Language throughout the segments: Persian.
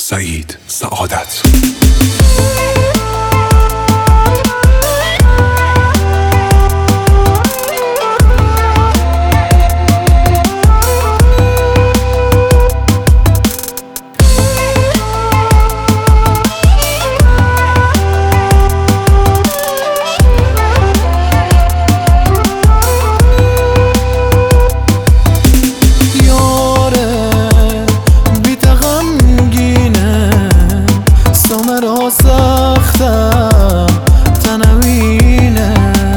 سعید سعادت. ساختم تنوینه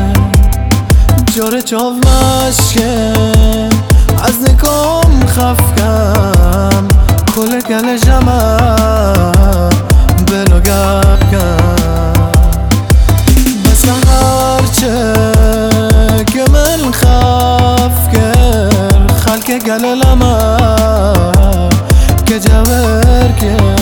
جاره چاو مشکم از نکام خفکم کل گل جمع بلو گب کم بس هرچه که من خف کرد خلک گل لما که جور کرد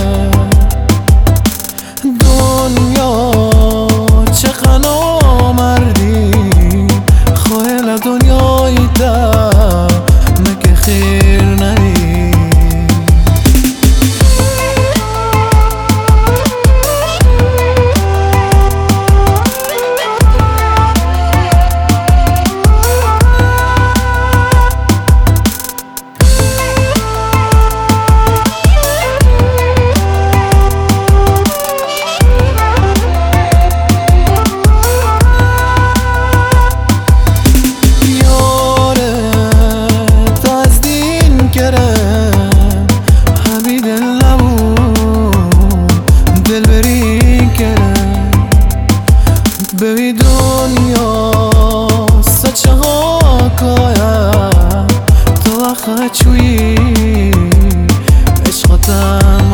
دنیا چه نامردی خویل دنیای تا مگه خیر نری ببی دنیا سچه ها کایم تو آخه چوی عشقاتم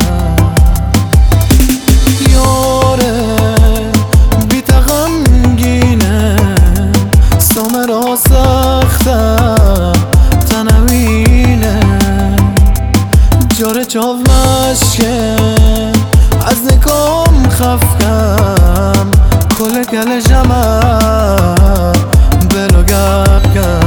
یاره بی تغمگینه سامه را سختم تنوینه جاره چاو مشکم از نکام خفکم کل گل جمع بلو گب کم